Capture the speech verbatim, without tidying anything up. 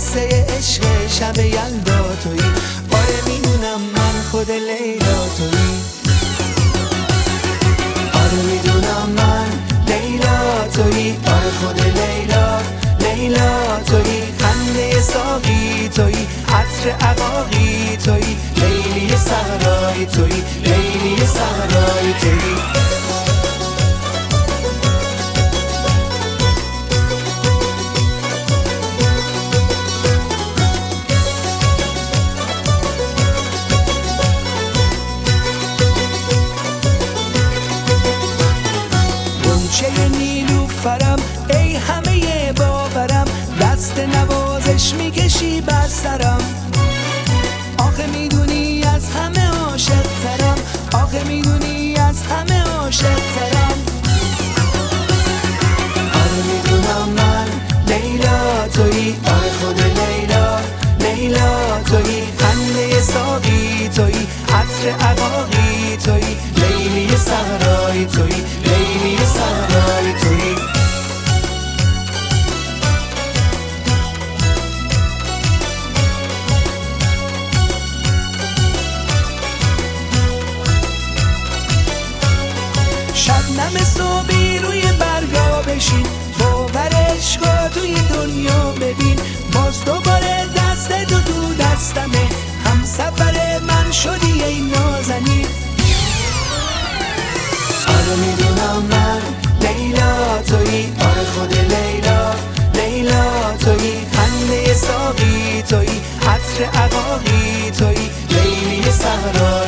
قصه عشق شب یلدا تویی. آره میدونم من خود لیلا تویی. آره میدونم من لیلا تویی. آره خود لیلا لیلا تویی. خنده ساقی تویی، عطر عقاقی تویی، لیلی صحرایی تویی، لیلی صحرایی تویی. گنچه نیلوفرم ای همه باورم، دست نوازش میکشی بر سرم. آخه میدونی از همه عاشق ترم، آخه میدونی از همه عاشق ترم. آره میدونم من لیلا تویی. آره خود لیلا لیلا تویی. خنده ساقی تویی، عطر عقاقی تویی، لیلی صحرایی تویی، لیلی صحرایی تویی. شبنم صبحی روی برگا بشین، باور عشقا توی دنیا ببین. باز دوباره دست تو تو دستمه، هم سفر من شدی ای نازنین. آره میدونم من لیلا تویی. آره خود لیلا لیلا تویی. خنده ساقی تویی، عطر عقاقی تویی، لیلی صحرا